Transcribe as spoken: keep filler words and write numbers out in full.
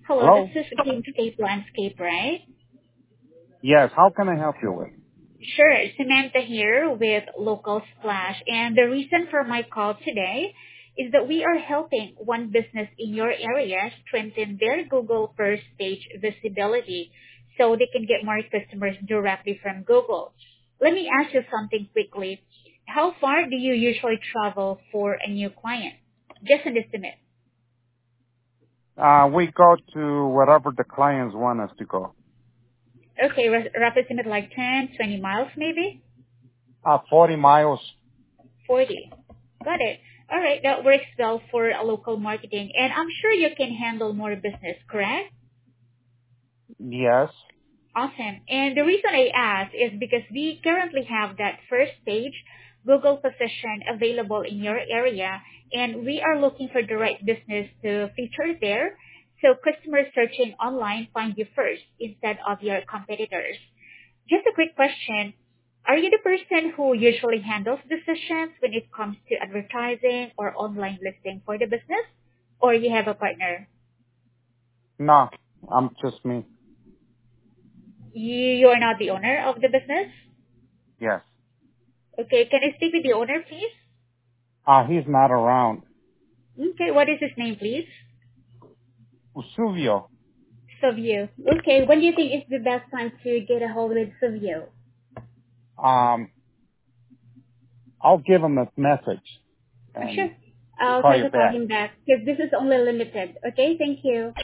Hello, this Hello? is Landscape Landscape, right? Yes, how can I help you with? Sure, Samantha here with Local Splash, and the reason for my call today is that we are helping one business in your area strengthen their Google first page visibility so they can get more customers directly from Google. Let me ask you something quickly. How far do you usually travel for a new client? Just an estimate. Uh, we go to wherever the clients want us to go. Okay, rough rough estimate like ten, twenty miles maybe? Uh, forty miles. forty. Got it. All right, that works well for a local marketing, and I'm sure you can handle more business, correct? Yes. Awesome. And the reason I ask is because we currently have that first page Google position available in your area, and we are looking for the right business to feature there so customers searching online find you first instead of your competitors. Just a quick question. Are you the person who usually handles decisions when it comes to advertising or online listing for the business? Or you have a partner? No, I'm just me. You, you are not the owner of the business? Yes. Okay, can I speak with the owner, please? Uh, he's not around. Okay, what is his name, please? Usuvio. Savio. Okay, when do you think is the best time to get a hold with Savio? Um, I'll give him a message Uh, sure. and I'll call try you to call back. him back because this is only limited. Okay, thank you.